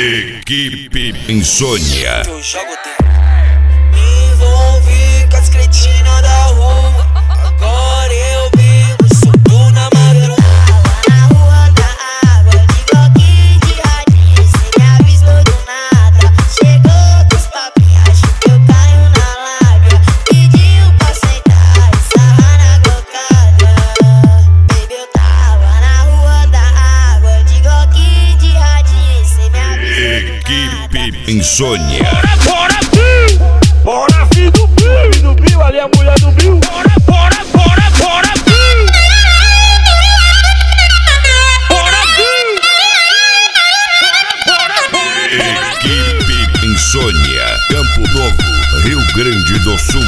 Equipe Insônia. Eu jogo dentro. Me envolvi com as cretinas da rua. Agora eu vivo solto na madrugada. Na rua da água, de bloquinho de radinho. Cê me avisou do nada. Chegou com os papinhos, acho que eu caio na lábia. Pediu pra sentar e sarrar na cocada. Baby, eu tava na rua da água, de bloquinho de radinho. Cê me avisou Equipe Insônia. Bora, filho do Bill, ali a mulher do Bill. Bora, Bill. Equipe Insônia. Campo Novo, Rio Grande do Sul.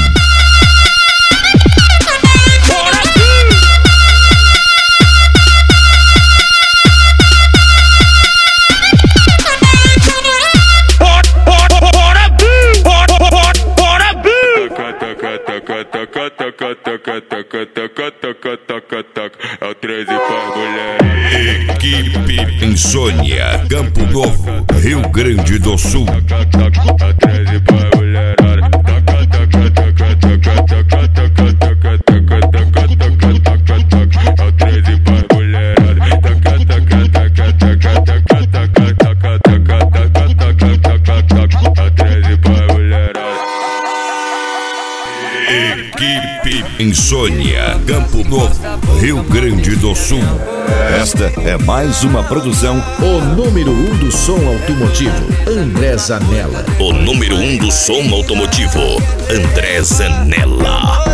É o 13 pra mulher. Equipe Insônia. Campo Novo, Rio Grande do Sul. É o 13 pra mulher. É o 13 pra mulher. Equipe Insônia. Campo Novo, Rio Grande do Sul. Esta é mais uma produção. O número 1 do som automotivo, André Zanella. O número 1 do som automotivo, André Zanella.